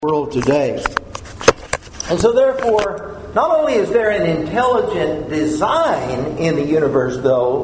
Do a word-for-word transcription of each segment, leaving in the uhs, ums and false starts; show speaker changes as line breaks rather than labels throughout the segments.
world today. And so therefore, not only is there an intelligent design in the universe, though,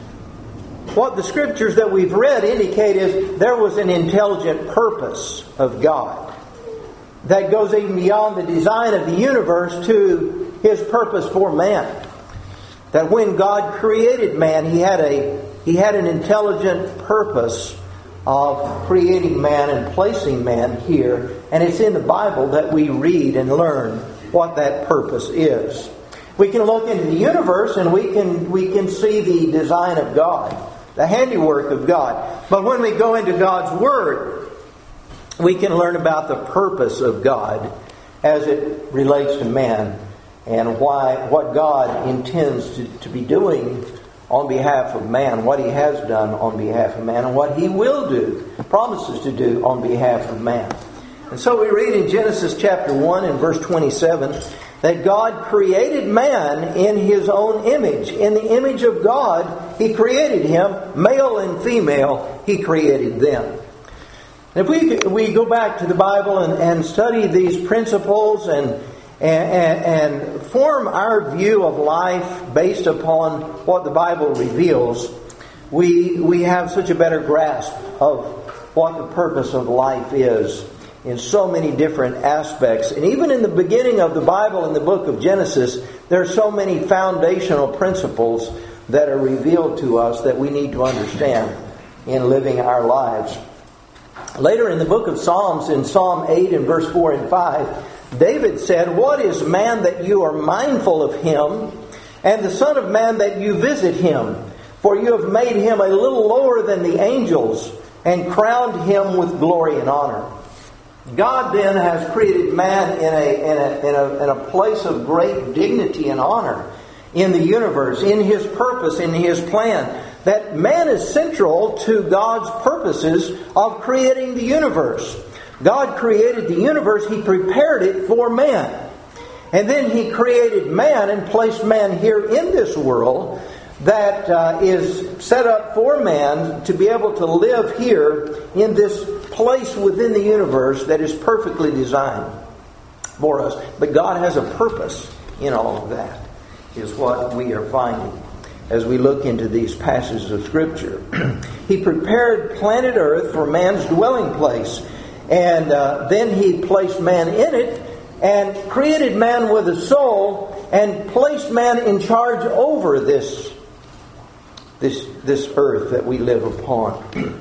what the scriptures that we've read indicate is there was an intelligent purpose of God that goes even beyond the design of the universe to His purpose for man. That when God created man, He had a He had an intelligent purpose of creating man and placing man here. And it's in the Bible that we read and learn what that purpose is. We can look into the universe and we can we can see the design of God, the handiwork of God. But when we go into God's Word, we can learn about the purpose of God as it relates to man and why what God intends to, to be doing on behalf of man, what He has done on behalf of man, and what He will do, promises to do on behalf of man. And so we read in Genesis chapter one and verse twenty-seven that God created man in His own image. In the image of God, He created him, male and female, He created them. And if we we go back to the Bible and, and study these principles and And, and form our view of life based upon what the Bible reveals, we we have such a better grasp of what the purpose of life is in so many different aspects. And even in the beginning of the Bible, in the book of Genesis, there are so many foundational principles that are revealed to us that we need to understand in living our lives. Later in the book of Psalms, in Psalm eight and verse four and five, David said, "What is man that you are mindful of him, and the son of man that you visit him? For you have made him a little lower than the angels, and crowned him with glory and honor." God then has created man in a, in a, in a, in a place of great dignity and honor in the universe, in His purpose, in His plan. That man is central to God's purposes of creating the universe. God created the universe, He prepared it for man. And then He created man and placed man here in this world that uh, is set up for man to be able to live here in this place within the universe that is perfectly designed for us. But God has a purpose in all of that, is what we are finding as we look into these passages of Scripture. He prepared planet Earth for man's dwelling place. And uh, then He placed man in it and created man with a soul and placed man in charge over this, this, this earth that we live upon.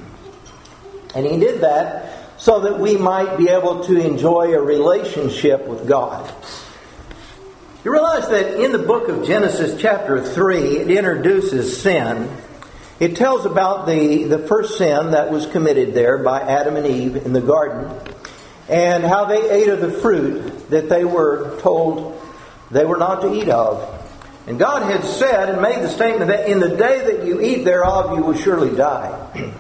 And He did that so that we might be able to enjoy a relationship with God. You realize that in the book of Genesis chapter three, it introduces sin. It tells about the, the first sin that was committed there by Adam and Eve in the garden, and how they ate of the fruit that they were told they were not to eat of. And God had said and made the statement that in the day that you eat thereof, you will surely die.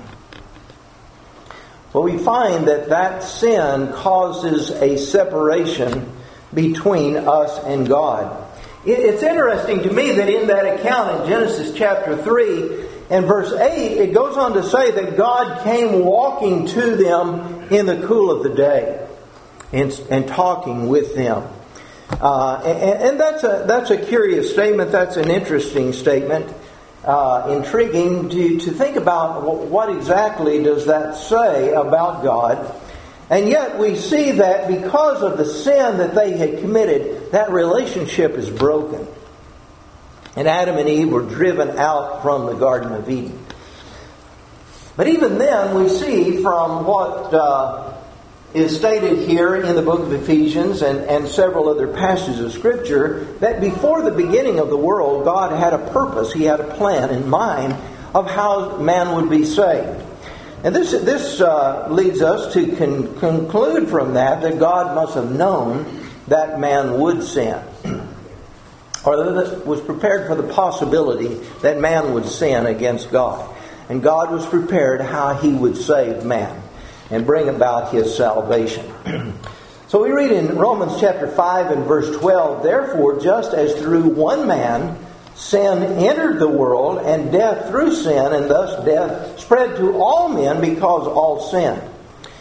Well, we find that that sin causes a separation between us and God. It's interesting to me that in that account in Genesis chapter three, in verse eight, it goes on to say that God came walking to them in the cool of the day and, and talking with them. Uh, and, and that's a that's a curious statement. That's an interesting statement. Uh, intriguing to, to think about what exactly does that say about God. And yet we see that because of the sin that they had committed, that relationship is broken. And Adam and Eve were driven out from the Garden of Eden. But even then, we see from what uh, is stated here in the book of Ephesians and, and several other passages of Scripture, that before the beginning of the world, God had a purpose. He had a plan in mind of how man would be saved. And this, this uh, leads us to con- conclude from that that God must have known that man would sin. Or that was prepared for the possibility that man would sin against God. And God was prepared how He would save man and bring about His salvation. So we read in Romans chapter five and verse twelve, "Therefore, just as through one man sin entered the world, and death through sin, and thus death spread to all men because all sinned.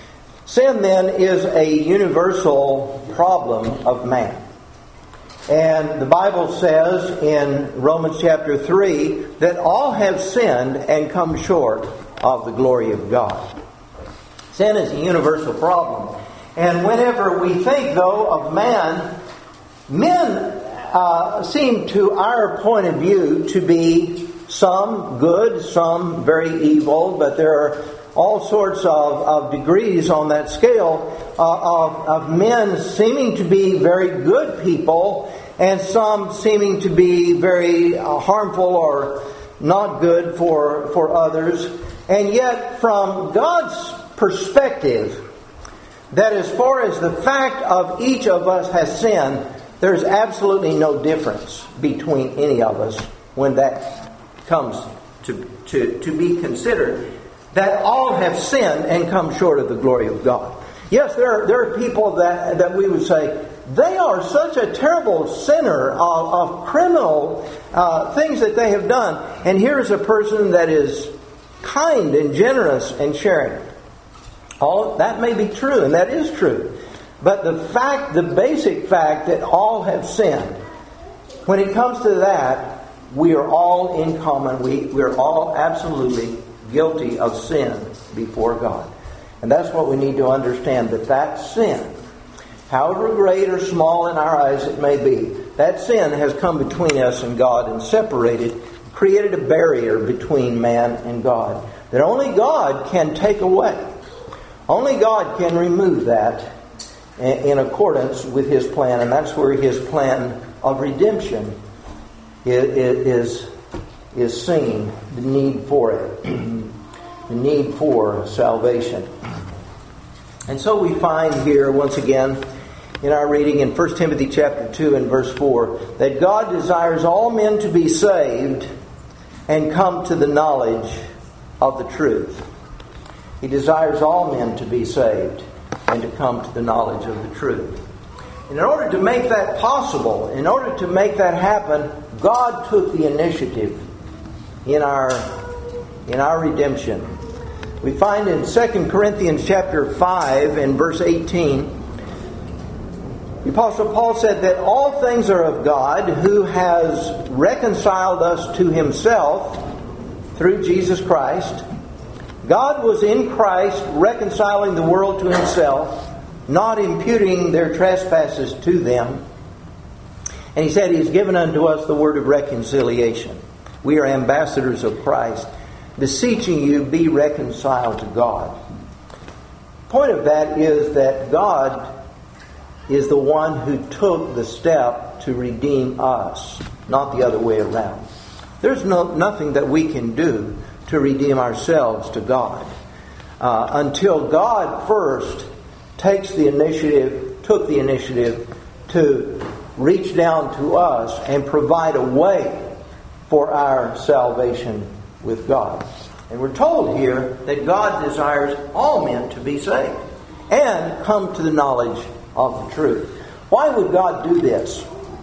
Sin then is a universal problem of man. And the Bible says in Romans chapter three that all have sinned and come short of the glory of God. Sin is a universal problem. And whenever we think, though, of man, men uh, seem to our point of view to be some good, some very evil, but there are all sorts of, of degrees on that scale uh, of, of men seeming to be very good people and some seeming to be very uh, harmful or not good for, for others. And yet, from God's perspective, that as far as the fact of each of us has sinned, there's absolutely no difference between any of us when that comes to, to, to be considered. That all have sinned and come short of the glory of God. Yes, there are, there are people that, that we would say, they are such a terrible sinner of, of criminal uh, things that they have done. And here's a person that is kind and generous and sharing. All that may be true, and that is true. But the fact, the basic fact that all have sinned, when it comes to that, we are all in common. We, we're all absolutely guilty of sin before God. And that's what we need to understand, that that sin, however great or small in our eyes it may be, that sin has come between us and God and separated, created a barrier between man and God that only God can take away. Only God can remove that in accordance with His plan, and that's where His plan of redemption is, is seen, the need for it, the need for salvation. And so we find here, once again, in our reading in First Timothy chapter two and verse four, that God desires all men to be saved and come to the knowledge of the truth. He desires all men to be saved and to come to the knowledge of the truth. And in order to make that possible, in order to make that happen, God took the initiative in our, in our redemption. We find in Second Corinthians chapter five and verse eighteen, the Apostle Paul said that all things are of God, who has reconciled us to Himself through Jesus Christ. God was in Christ reconciling the world to Himself, not imputing their trespasses to them. And He said He has given unto us the word of reconciliation. We are ambassadors of Christ, beseeching you, be reconciled to God. The point of that is that God is the one who took the step to redeem us, not the other way around. There's no nothing that we can do to redeem ourselves to God uh, until God first takes the initiative, took the initiative to reach down to us and provide a way for our salvation with God. And we're told here that God desires all men to be saved and come to the knowledge of the truth. Why would God do this?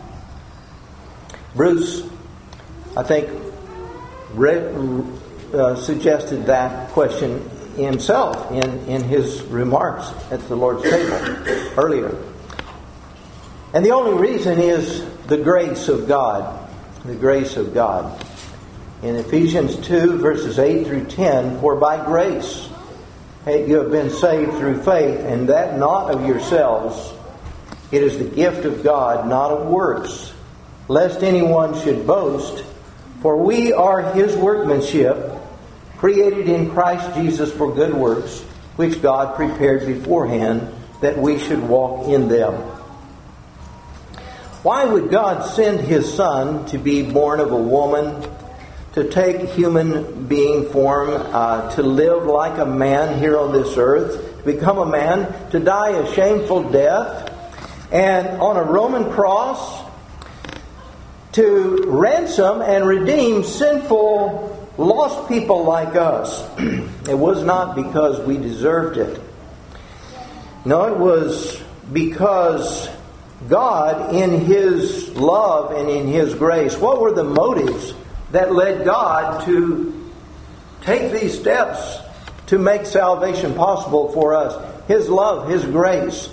Bruce, I think, read, uh, suggested that question himself in, in his remarks at the Lord's table earlier. And the only reason is the grace of God. The grace of God. In Ephesians two, verses eight through ten, for by grace you have been saved through faith, and that not of yourselves. It is the gift of God, not of works, lest anyone should boast. For we are His workmanship, created in Christ Jesus for good works, which God prepared beforehand that we should walk in them. Why would God send His Son to be born of a woman, to take human being form, uh, to live like a man here on this earth, to become a man, to die a shameful death, and on a Roman cross, to ransom and redeem sinful, lost people like us? It was not because we deserved it. No, it was because God, in His love and in His grace, what were the motives that led God to take these steps to make salvation possible for us? His love, His grace,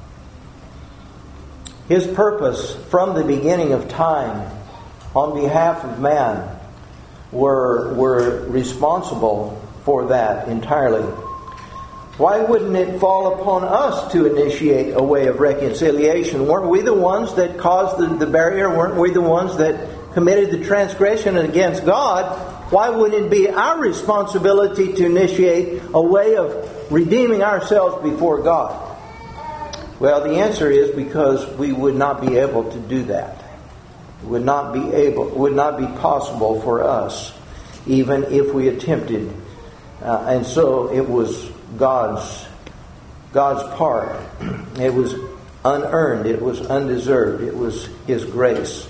His purpose from the beginning of time on behalf of man were, were responsible for that entirely. Why wouldn't it fall upon us to initiate a way of reconciliation? Weren't we the ones that caused the, the barrier? Weren't we the ones that committed the transgression against God? Why wouldn't it be our responsibility to initiate a way of redeeming ourselves before God? Well, the answer is because we would not be able to do that. It would not be able, would not be possible for us, even if we attempted. Uh, and so it was God's God's part. It was unearned. It was undeserved. It was His grace.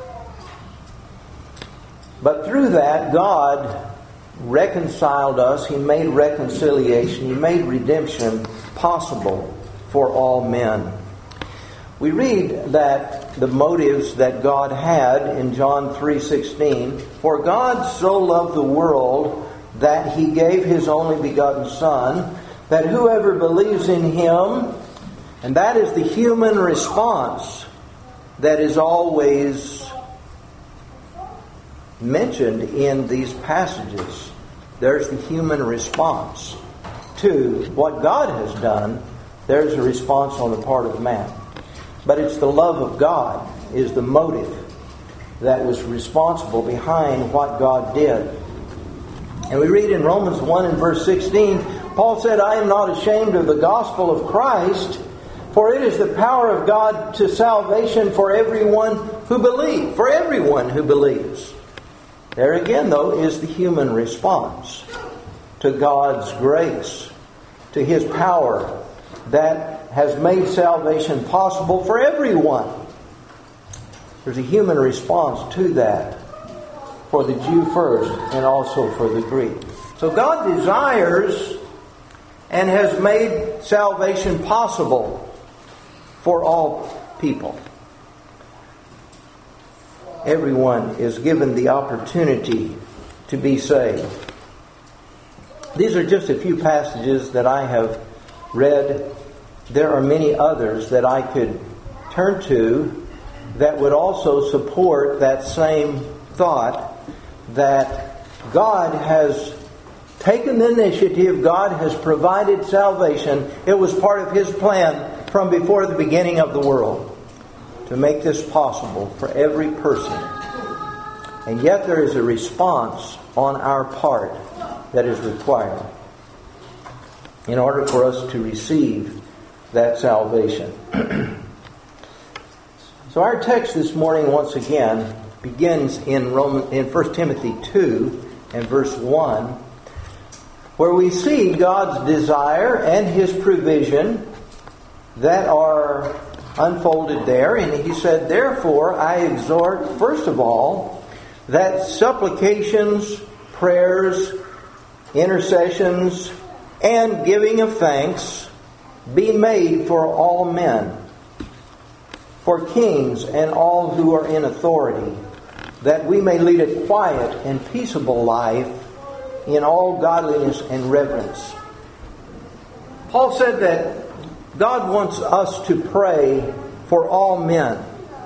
But through that, God reconciled us. He made reconciliation. He made redemption possible for all men. We read that the motives that God had in John three sixteen, for God so loved the world that He gave His only begotten Son, that whoever believes in Him, and that is the human response that is always mentioned in these passages. There's the human response to what God has done. There's a response on the part of man. But it's the love of God is the motive that was responsible behind what God did. And we read in Romans one and verse sixteen, Paul said, I am not ashamed of the gospel of Christ, for it is the power of God to salvation for everyone who believes. For everyone who believes. There again, though, is the human response to God's grace, to His power that has made salvation possible for everyone. There's a human response to that for the Jew first and also for the Greek. So God desires and has made salvation possible for all people. Everyone is given the opportunity to be saved. These are just a few passages that I have read. There are many others that I could turn to that would also support that same thought, that God has taken the initiative, God has provided salvation. It was part of His plan from before the beginning of the world to make this possible for every person. And yet there is a response on our part that is required in order for us to receive that salvation. So our text this morning, once again, begins in Roman, in First Timothy two and verse one, where we see God's desire and His provision that are unfolded there. And he said, therefore, I exhort, first of all, that supplications, prayers, intercessions, and giving of thanks be made for all men, for kings and all who are in authority, that we may lead a quiet and peaceable life in all godliness and reverence. Paul said that God wants us to pray for all men.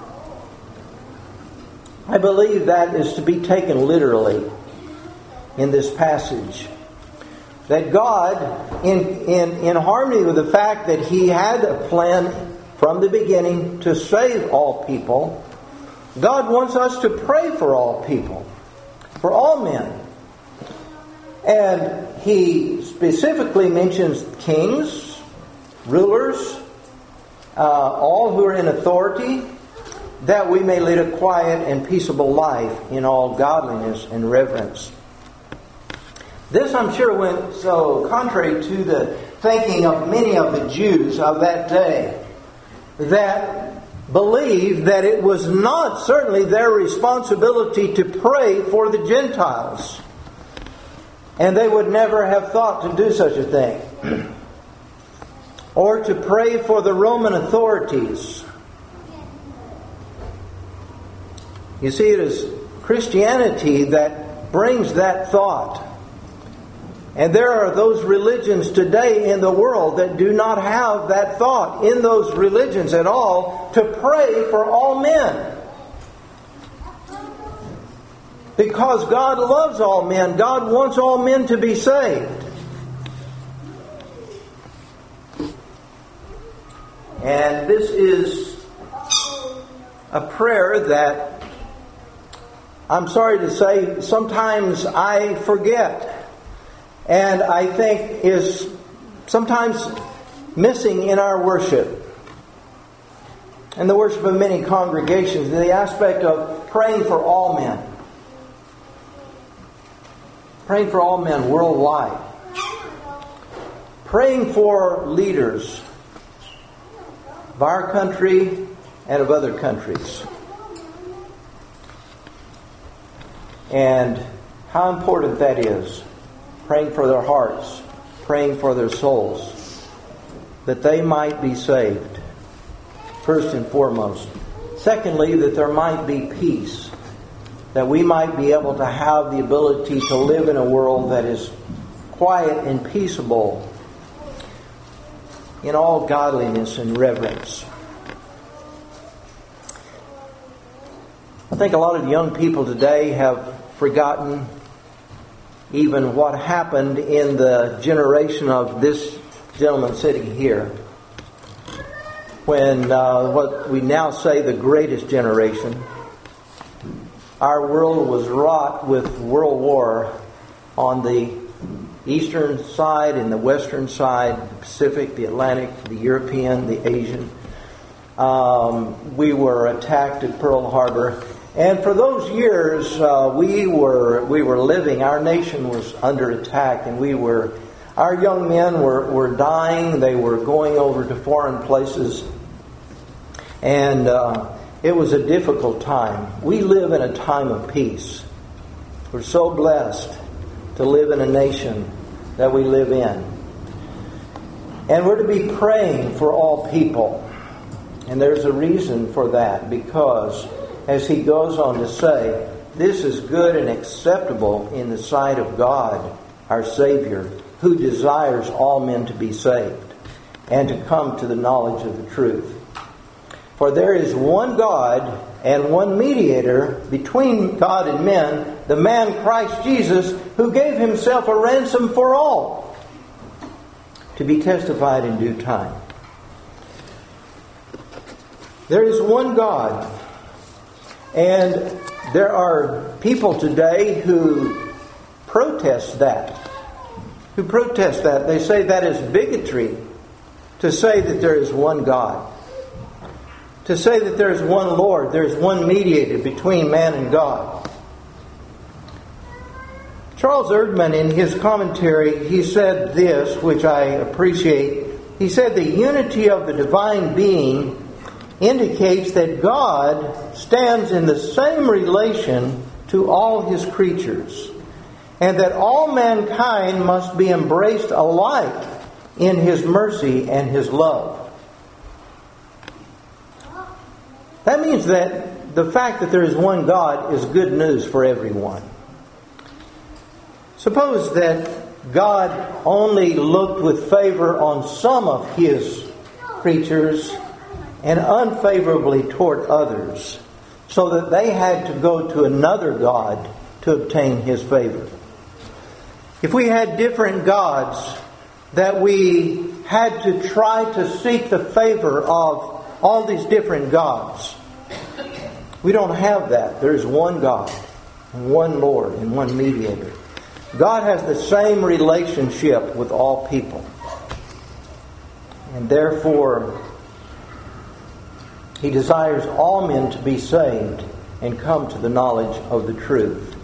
I believe that is to be taken literally in this passage. That God, in, in, in harmony with the fact that He had a plan from the beginning to save all people, God wants us to pray for all people, for all men. And He specifically mentions kings, rulers, uh, all who are in authority, that we may lead a quiet and peaceable life in all godliness and reverence. This, I'm sure, went so contrary to the thinking of many of the Jews of that day, that believed that it was not certainly their responsibility to pray for the Gentiles. And they would never have thought to do such a thing. Or to pray for the Roman authorities. You see, it is Christianity that brings that thought. And there are those religions today in the world that do not have that thought in those religions at all to pray for all men. Because God loves all men. God wants all men to be saved. And this is a prayer that, I'm sorry to say, sometimes I forget. And I think is sometimes missing in our worship. And the worship of many congregations, the aspect of praying for all men. Praying for all men worldwide. Praying for leaders of our country and of other countries. And how important that is. Praying for their hearts, praying for their souls, that they might be saved, first and foremost. Secondly, that there might be peace, that we might be able to have the ability to live in a world that is quiet and peaceable in all godliness and reverence. I think a lot of young people today have forgotten even what happened in the generation of this gentleman sitting here, when uh, what we now say the greatest generation, our world was wrought with world war on the eastern side and the western side, the Pacific, the Atlantic, the European, the Asian. Um, we were attacked at Pearl Harbor. And for those years, uh, we were we were living. Our nation was under attack, and we were. Our young men were, were dying. They were going over to foreign places, and uh, it was a difficult time. We live in a time of peace. We're so blessed to live in a nation that we live in, and we're to be praying for all people. And there's a reason for that, because, as he goes on to say, this is good and acceptable in the sight of God, our Savior, who desires all men to be saved and to come to the knowledge of the truth. For there is one God and one mediator between God and men, the man Christ Jesus, who gave himself a ransom for all, to be testified in due time. There is one God. And there are people today who protest that. Who protest that. They say that is bigotry to say that there is one God. To say that there is one Lord, there is one mediator between man and God. Charles Erdman, in his commentary, he said this, which I appreciate. He said the unity of the divine being indicates that God stands in the same relation to all His creatures, and that all mankind must be embraced alike in His mercy and His love. That means that the fact that there is one God is good news for everyone. Suppose that God only looked with favor on some of His creatures and unfavorably toward others, so that they had to go to another God to obtain His favor. If we had different gods that we had to try to seek the favor of all these different gods, we don't have that. There is one God, and one Lord, and one mediator. God has the same relationship with all people. And therefore, He desires all men to be saved and come to the knowledge of the truth.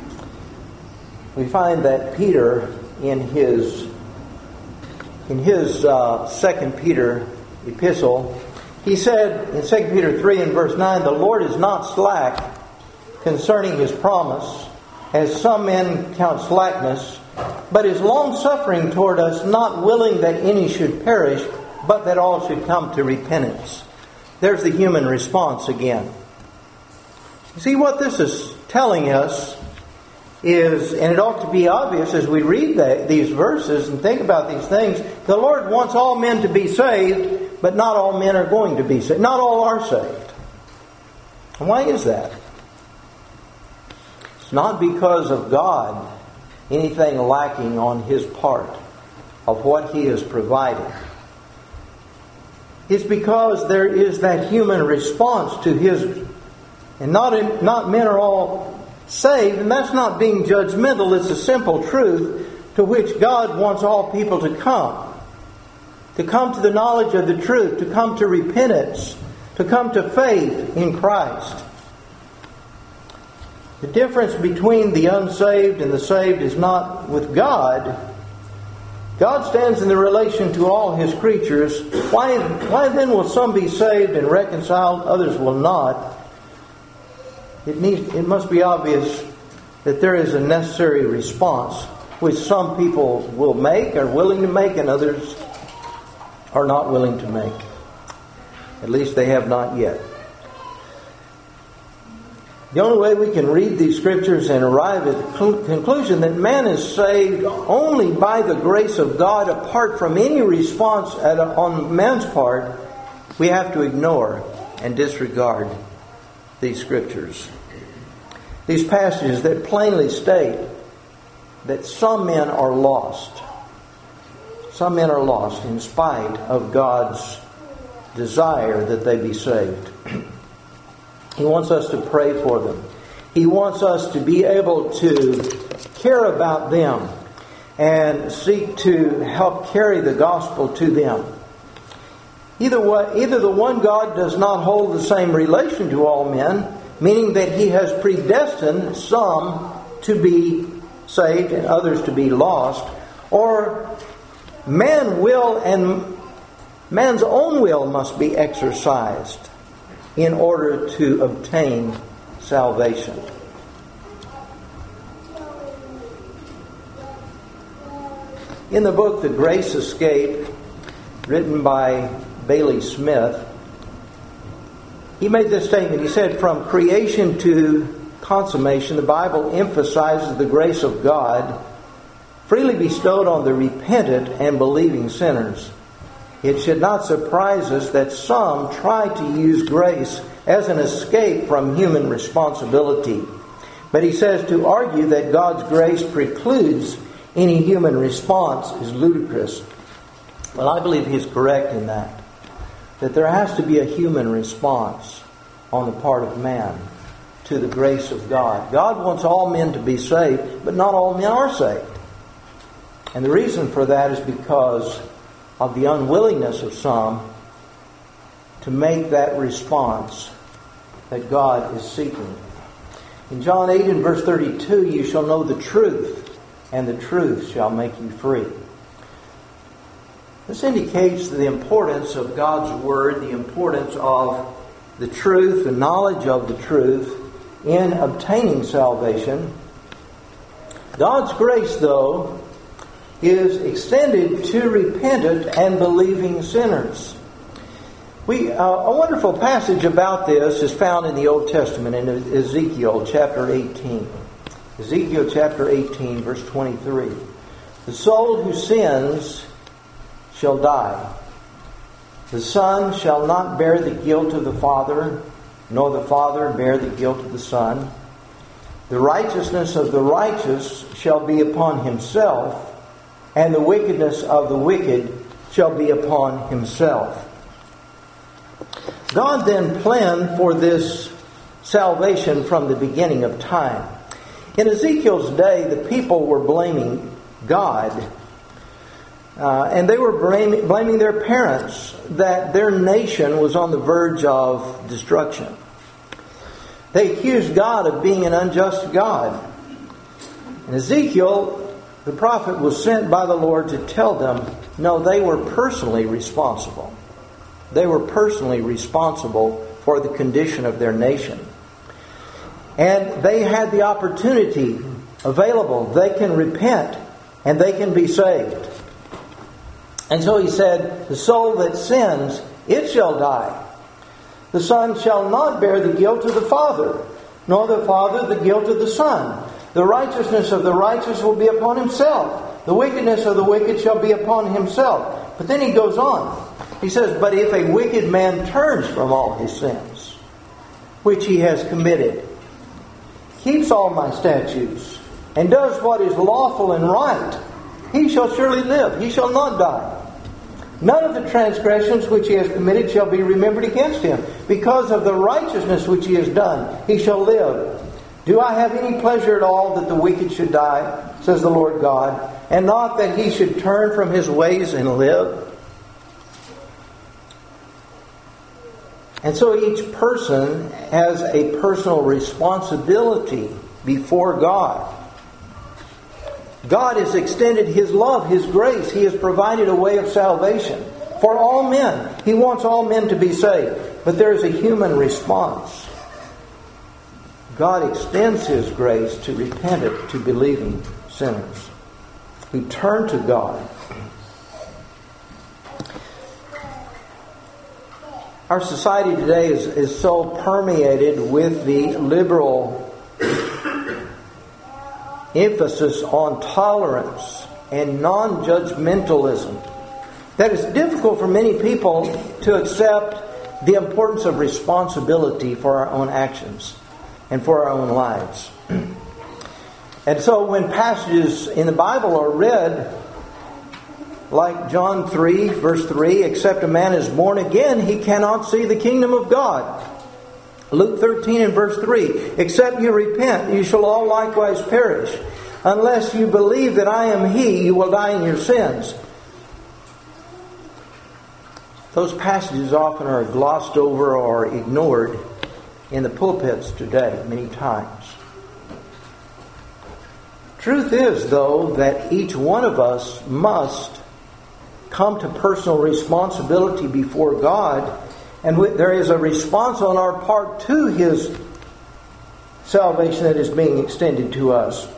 We find that Peter, in his in his uh, Second Peter epistle, he said in Second Peter three and verse nine, "The Lord is not slack concerning His promise, as some men count slackness, but is long-suffering toward us, not willing that any should perish, but that all should come to repentance." There's the human response again. You see, what this is telling us is, and it ought to be obvious as we read that, these verses and think about these things, the Lord wants all men to be saved, but not all men are going to be saved. Not all are saved. And why is that? It's not because of God anything lacking on His part of what He has provided. It's because there is that human response to His, and not, not men are all saved, and that's not being judgmental. It's a simple truth to which God wants all people to come. To come to the knowledge of the truth, to come to repentance, to come to faith in Christ. The difference between the unsaved and the saved is not with God. God stands in the relation to all His creatures. Why, why then will some be saved and reconciled, others will not? It needs, it must be obvious that there is a necessary response, which some people will make, are willing to make, and others are not willing to make. At least they have not yet. The only way we can read these scriptures and arrive at the conclusion that man is saved only by the grace of God, apart from any response at a, on man's part, we have to ignore and disregard these scriptures. These passages that plainly state that some men are lost. Some men are lost in spite of God's desire that they be saved. He wants us to pray for them. He wants us to be able to care about them and seek to help carry the gospel to them. Either way, either the one God does not hold the same relation to all men, meaning that He has predestined some to be saved and others to be lost, or man will and man's own will must be exercised in order to obtain salvation. In the book The Grace Escape, written by Bailey Smith, he made this statement. He said, "From creation to consummation, the Bible emphasizes the grace of God freely bestowed on the repentant and believing sinners. It should not surprise us that some try to use grace as an escape from human responsibility. But he says to argue that God's grace precludes any human response is ludicrous." Well, I believe he's correct in that. That there has to be a human response on the part of man to the grace of God. God wants all men to be saved, but not all men are saved. And the reason for that is because of the unwillingness of some to make that response that God is seeking. In John eight and verse thirty-two, "You shall know the truth, and the truth shall make you free." This indicates the importance of God's Word, the importance of the truth, the knowledge of the truth in obtaining salvation. God's grace, though, is extended to repentant and believing sinners. We uh, a wonderful passage about this is found in the Old Testament in Ezekiel chapter eighteen. Ezekiel chapter eighteen, verse twenty-three. "The soul who sins shall die. The son shall not bear the guilt of the father, nor the father bear the guilt of the son. The righteousness of the righteous shall be upon himself, and the wickedness of the wicked shall be upon himself." God then planned for this salvation from the beginning of time. In Ezekiel's day, the people were blaming God. Uh, and they were blaming, blaming their parents that their nation was on the verge of destruction. They accused God of being an unjust God. And Ezekiel, the prophet, was sent by the Lord to tell them, no, they were personally responsible. They were personally responsible for the condition of their nation. And they had the opportunity available. They can repent and they can be saved. And so he said, "The soul that sins, it shall die. The son shall not bear the guilt of the father, nor the father the guilt of the son. The righteousness of the righteous will be upon himself. The wickedness of the wicked shall be upon himself. But then he goes on. He says, but if a wicked man turns from all his sins, which he has committed, keeps all my statutes, and does what is lawful and right, he shall surely live. He shall not die. None of the transgressions which he has committed shall be remembered against him. Because of the righteousness which he has done, he shall live. Do I have any pleasure at all that the wicked should die, says the Lord God, and not that he should turn from his ways and live? And so each person has a personal responsibility before God. God has extended His love, His grace. He has provided a way of salvation for all men. He wants all men to be saved. But there is a human response. God extends His grace to repentant, to believing sinners who turn to God. Our society today is, is so permeated with the liberal emphasis on tolerance and non-judgmentalism that it's difficult for many people to accept the importance of responsibility for our own actions and for our own lives. And so when passages in the Bible are read, like John three, verse three, except a man is born again, he cannot see the kingdom of God. Luke thirteen and verse three, except you repent, you shall all likewise perish. Unless you believe that I am He, you will die in your sins. Those passages often are glossed over or ignored in the pulpits today, many times. Truth is, though, that each one of us must come to personal responsibility before God, and there is a response on our part to His salvation that is being extended to us.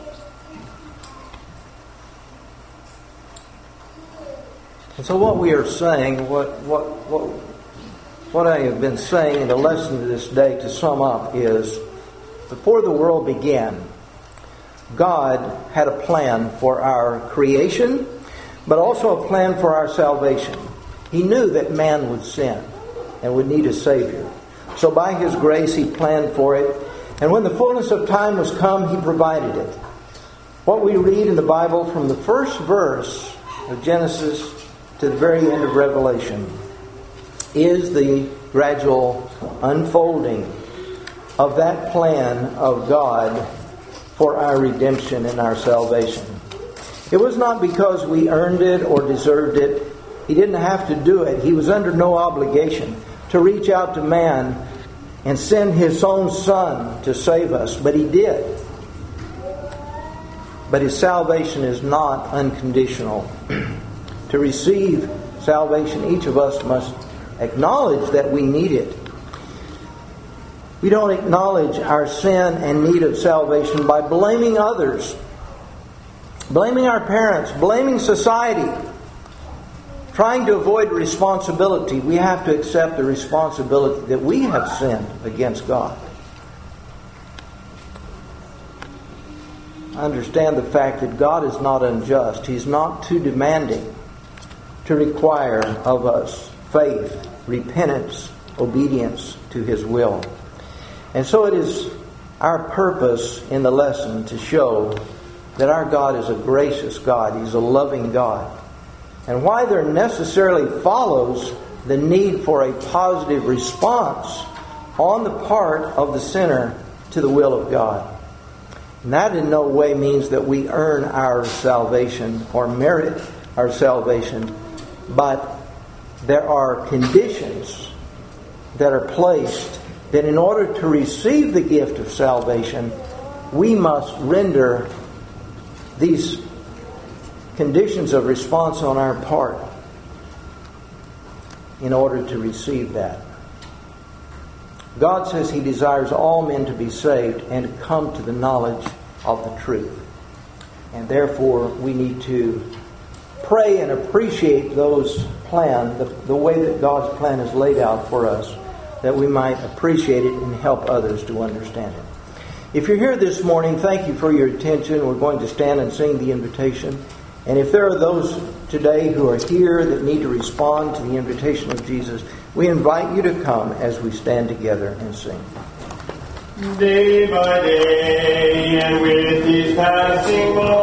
And so what we are saying, what what what what I have been saying in the lesson of this day, to sum up, is before the world began, God had a plan for our creation, but also a plan for our salvation. He knew that man would sin and would need a Savior. So by His grace, He planned for it. And when the fullness of time was come, He provided it. What we read in the Bible from the first verse of Genesis to the very end of Revelation is the gradual unfolding of that plan of God for our redemption and our salvation. It was not because we earned it or deserved it. He didn't have to do it. He was under no obligation to reach out to man and send His own Son to save us. But He did. But His salvation is not unconditional. To receive salvation, each of us must acknowledge that we need it. We don't acknowledge our sin and need of salvation by blaming others, blaming our parents, blaming society, trying to avoid responsibility. We have to accept the responsibility that we have sinned against God. Understand the fact that God is not unjust. He's not too demanding to require of us faith, repentance, obedience to His will. And so it is our purpose in the lesson to show that our God is a gracious God. He's a loving God. And why there necessarily follows the need for a positive response on the part of the sinner to the will of God. And that in no way means that we earn our salvation or merit our salvation, but there are conditions that are placed that in order to receive the gift of salvation, we must render these conditions of response on our part in order to receive that. God says He desires all men to be saved and to come to the knowledge of the truth. And therefore we need to pray and appreciate those plans, the, the way that God's plan is laid out for us, that we might appreciate it and help others to understand it. If you're here this morning, thank you for your attention. We're going to stand and sing the invitation. And if there are those today who are here that need to respond to the invitation of Jesus, we invite you to come as we stand together and sing.
Day by day, and with each passing moment,